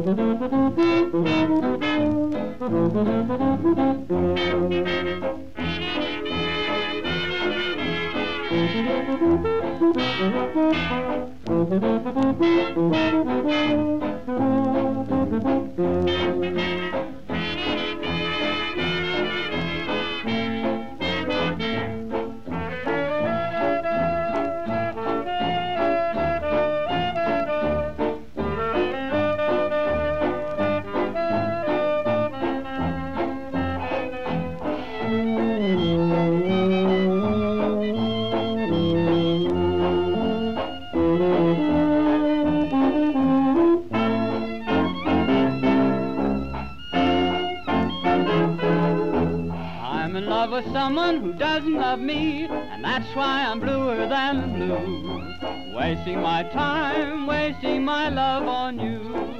I'm in love with someone who doesn't love me, and that's why I'm bluer than the blues. Wasting my time, wasting my love on you.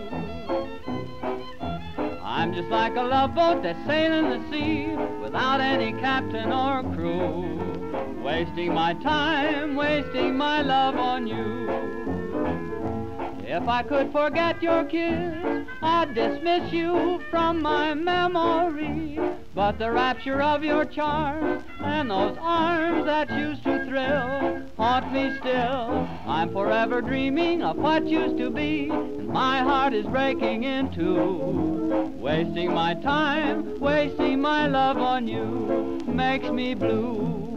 I'm just like a love boat that's sailing the sea without any captain or crew. Wasting my time, wasting my love on you. If I could forget your kiss, I'd dismiss you from my memory. But the rapture of your charms and those arms that used to thrill haunt me still. I'm forever dreaming of what used to be, and my heart is breaking in two. Wasting my time, wasting my love on you makes me blue.